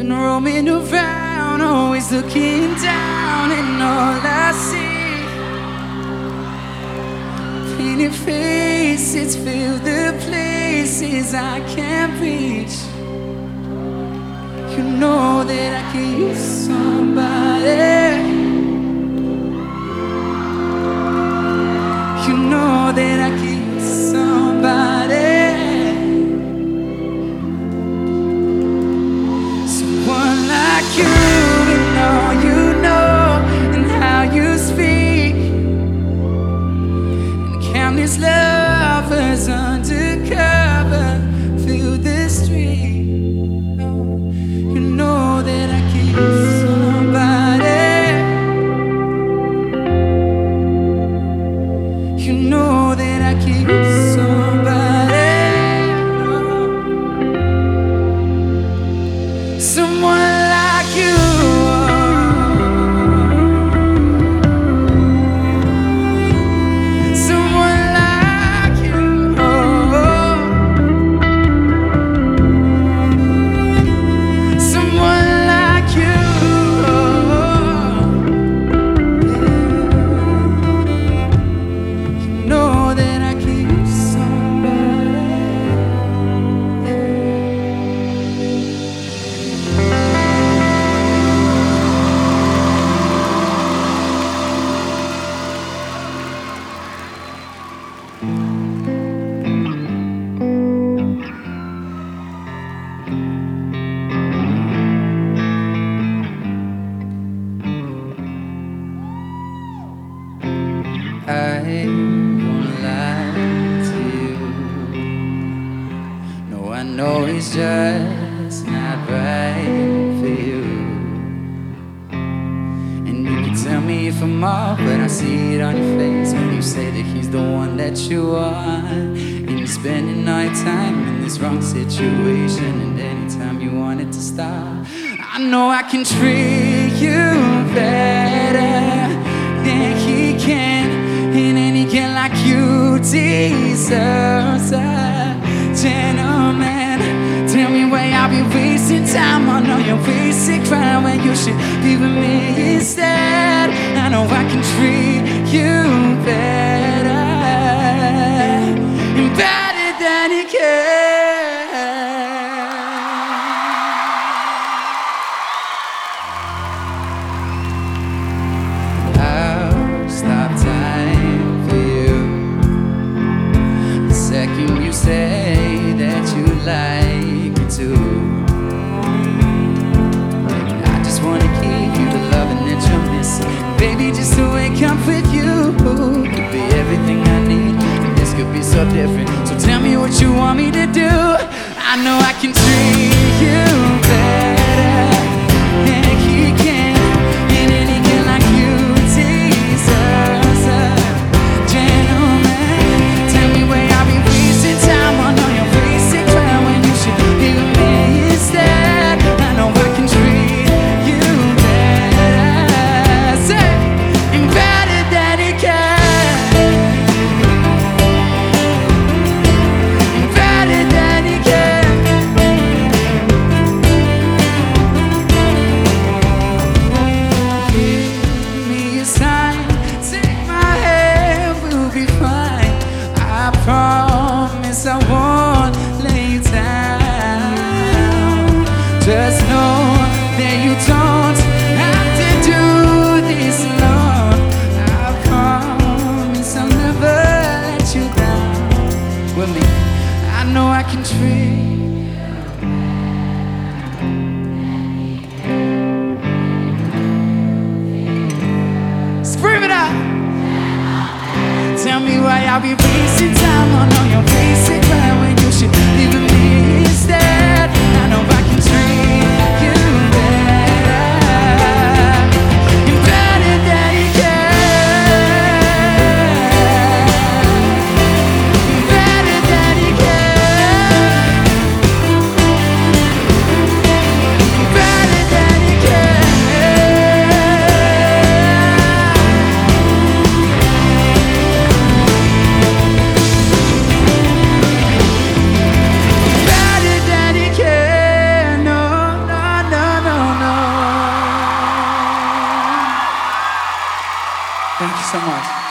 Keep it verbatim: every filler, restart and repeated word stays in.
been roaming around, always looking down, and all I see, painted faces fill the places I can't reach. You know that I can use somebody. You know that I can use somebody. Someone like you, and all you know, and how you speak, and countless lovers undercover through the street. You know that I can use somebody. You know that I can use somebody. Someone like you. Someone like you. Someone like you. You know that I can use somebody. I won't lie to you. No, I know it's just not right for you. And you can tell me if I'm off, but I see it on your face when you say that he's the one that you want. And you're spending all your time in this wrong situation, and anytime you want it to stop, I know I can treat you better than he can. And any girl like you deserves a gentleman. Tell me why I'll be wasting time on all your wasted crime when you should be with me instead. I know I can treat you better, and better than he can. I'll stop time for you the second you say that you like me too. I just wanna give you the loving that you're missing, baby. Just to wake up with you could be everything I need, and this could be so different. So tell me what you want me to do. I know I can treat you better than he can, and any girl like you deserves a gentleman. Tell me where I'll be wasting time on all your wasted crime when you should be with me instead. I know I can treat you better, say, and better than he can, and better than he can. Give me a sign, take my hand, we'll be fine. I promise I won't lay you down. Just know that you don't have to do this alone. I promise I'll never let you down. With me, I know I can treat. Scream it out. Tell me why I'll be wasting time on all your basic crime when you should be with me instead. I know I can treat you better, and better than you can, and better than you can, and better than you can. Thank you so much.